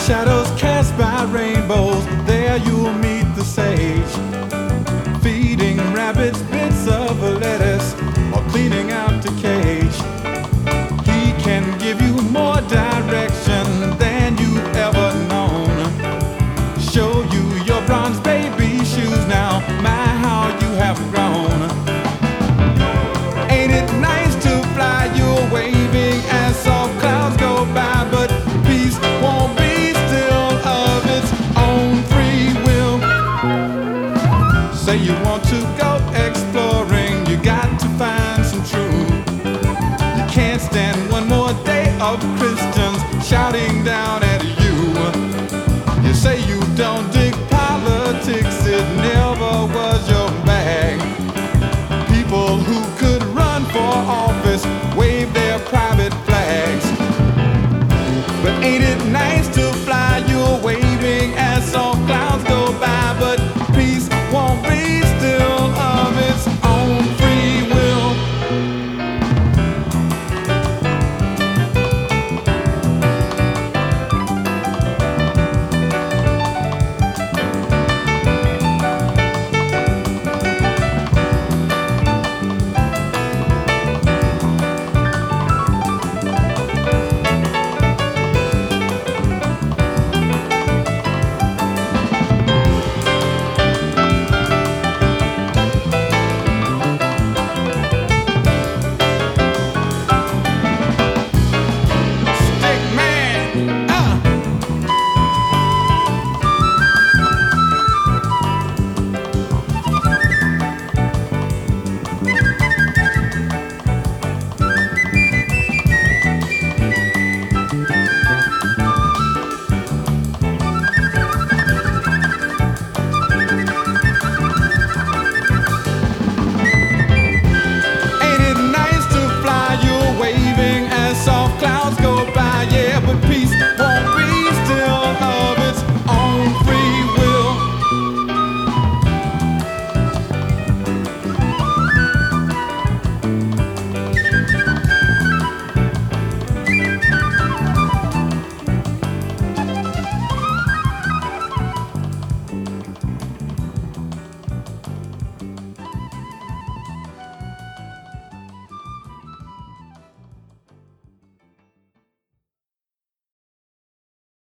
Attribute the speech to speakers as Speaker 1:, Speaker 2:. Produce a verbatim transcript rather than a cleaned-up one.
Speaker 1: Shadows cast by rainbows, there you'll meet the sage, feeding rabbits bits of lettuce or cleaning out the cage. He can give you more direction than you've ever known, show you your bronze baby shoes now, my how you have grown. Ain't it nice to fly, you're waving as soft clouds go by, but peace won't be you want to go exploring, you got to find some truth. You can't stand one more day of Christians shouting down